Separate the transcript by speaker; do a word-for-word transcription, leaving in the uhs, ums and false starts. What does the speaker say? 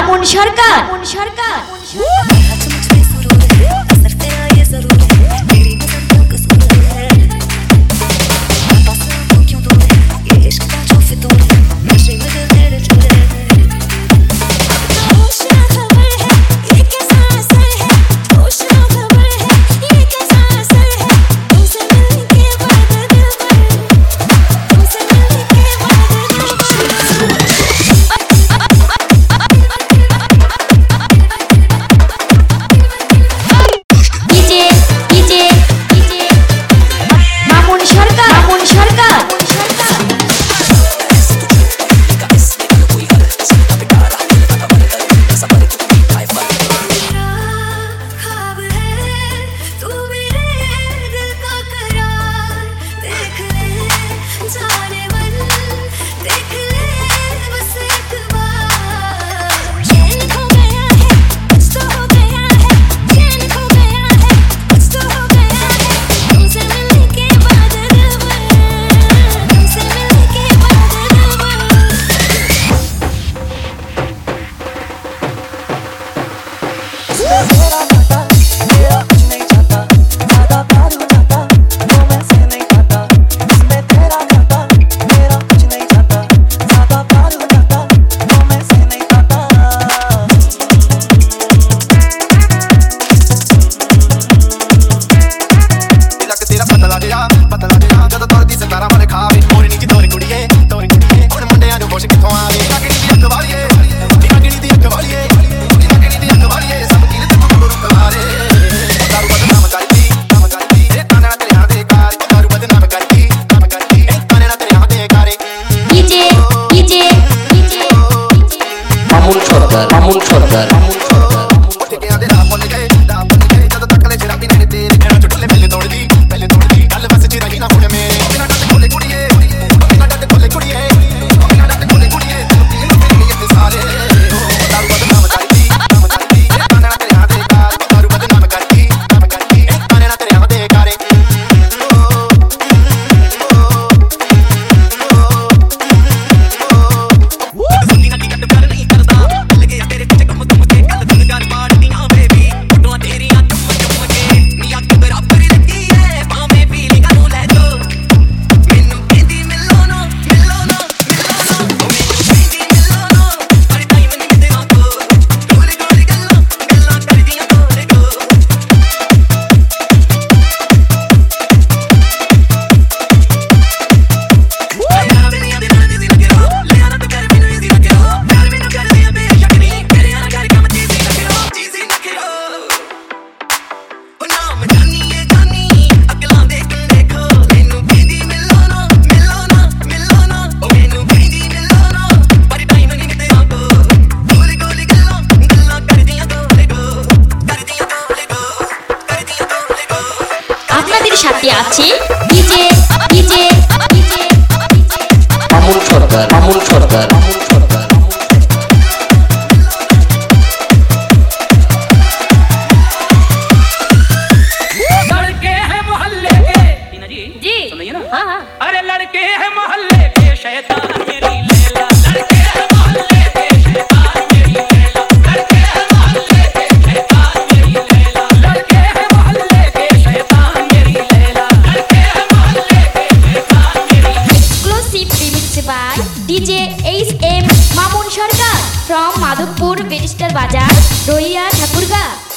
Speaker 1: মামুন সরকার মামুন সরকার মামুন সরকার সাথে আছে DJ DJ DJ Mamun Sarkar Mamun Sarkar Mamun Sarkar
Speaker 2: लड़के हैं मोहल्ले के जी जी सुनिए ना हां हां अरे लड़के हैं मोहल्ले के शैतान मेरी लैला लड़के हैं मोहल्ले के शैतान मेरी लैला लड़के हैं मोहल्ले के शैतान मेरी लैला लड़के हैं मोहल्ले के शैतान मेरी लैला लड़के हैं मोहल्ले के शैतान मेरी
Speaker 1: Exclusive remix by D J H M Mamun Sarkar from Madhopur Barrister Bazar, Rohia, Thakurga।